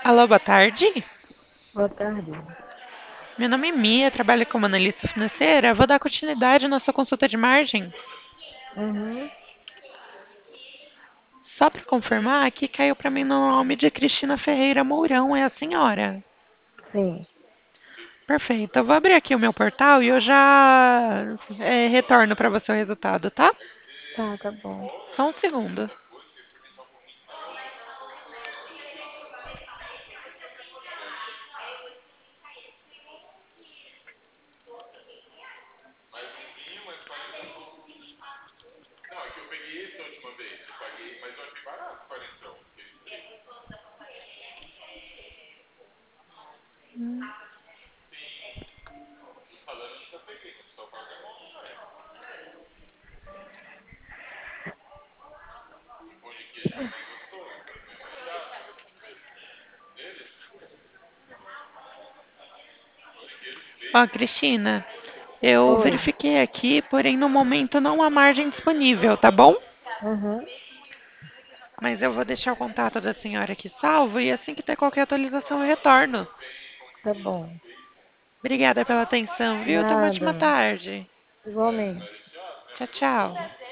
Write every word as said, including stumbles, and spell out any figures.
Alô, boa tarde. Boa tarde. Meu nome é Mia, trabalho como analista financeira. Vou dar continuidade na sua consulta de margem. Uhum, Só para confirmar, aqui caiu para mim no nome de Cristina Ferreira Mourão, é a senhora. sim. Perfeito. Eu vou abrir aqui o meu portal e eu já é, retorno para você o resultado, tá? Tá, tá bom. Só um segundo. Ó, Cristina, eu Oi. verifiquei aqui, porém no momento não há margem disponível, tá bom? Uhum, Mas eu vou deixar o contato da senhora aqui salvo e assim que ter qualquer atualização eu retorno. tá bom. Obrigada pela atenção, viu? Tenha uma ótima Nada. tarde. Igualmente. Tchau, tchau.